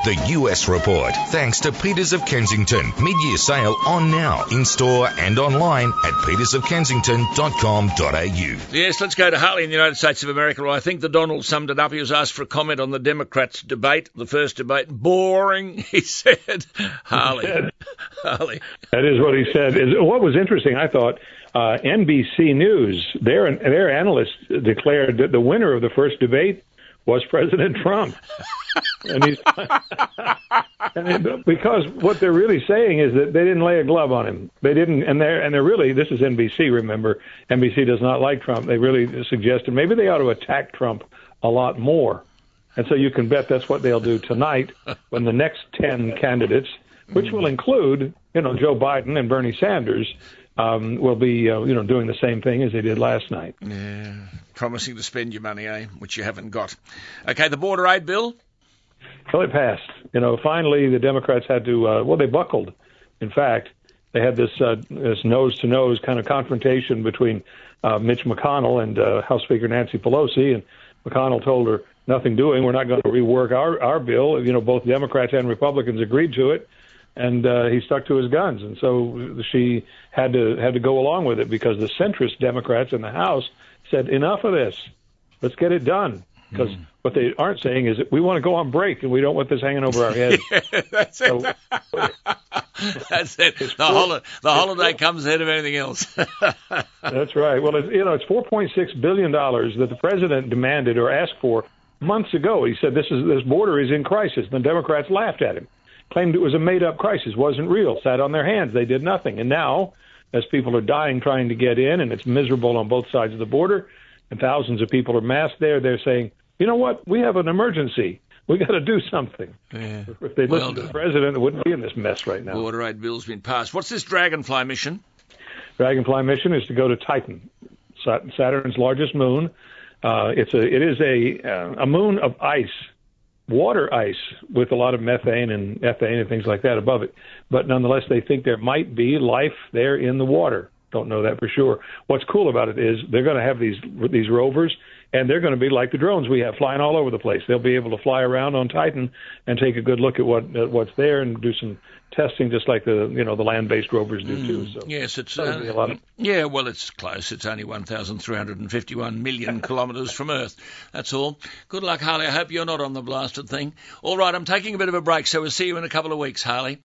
The US Report, thanks to Peters of Kensington. Mid-year sale on now, in-store and online at petersofkensington.com.au. Yes, let's go to Harley in the United States of America. Well, I think the Donald summed it up. He was asked for a comment on the Democrats' debate, the first debate. Boring, he said. Harley. Harley. That is what he said. What was interesting, I thought, NBC News, their analysts declared that the winner of the first debate was President Trump. Because what they're really saying is that they didn't lay a glove on him. They didn't, and they're really, this is NBC, remember, NBC does not like Trump. They really suggested maybe they ought to attack Trump a lot more. And so you can bet that's what they'll do tonight when the next 10 candidates, which will include, Joe Biden and Bernie Sanders, will be, doing the same thing as they did last night. Yeah, promising to spend your money, which you haven't got. Okay, the border aid bill? Well, it passed. Finally, the Democrats had to, they buckled. In fact, they had this nose-to-nose kind of confrontation between Mitch McConnell and House Speaker Nancy Pelosi, and McConnell told her, nothing doing, we're not going to rework our bill. Both Democrats and Republicans agreed to it. And he stuck to his guns, and so she had to go along with it because the centrist Democrats in the House said, "Enough of this. Let's get it done." Because what they aren't saying is that we want to go on break and we don't want this hanging over our heads. Yeah, that's it. That's it. The holiday comes ahead of anything else. That's right. Well, it's $4.6 billion that the president demanded or asked for months ago. He said this border is in crisis. The Democrats laughed at him. Claimed it was a made-up crisis, wasn't real, sat on their hands. They did nothing. And now, as people are dying trying to get in, and it's miserable on both sides of the border, and thousands of people are massed there, they're saying, you know what, we have an emergency. We got to do something. Yeah. If they listened to the president, it wouldn't be in this mess right now. Border aid bill's been passed. What's this Dragonfly mission? Dragonfly mission is to go to Titan, Saturn's largest moon. It is a moon of ice. Water ice with a lot of methane and ethane and things like that above it. But nonetheless, they think there might be life there in the water. Don't know that for sure. What's cool about it is they're going to have these rovers, and they're going to be like the drones we have flying all over the place. They'll be able to fly around on Titan and take a good look at what's there and do some testing, just like the land-based rovers do too. So yes, it's it's close. It's only 1,351 million kilometres from Earth. That's all. Good luck, Harley. I hope you're not on the blasted thing. All right, I'm taking a bit of a break, so we'll see you in a couple of weeks, Harley.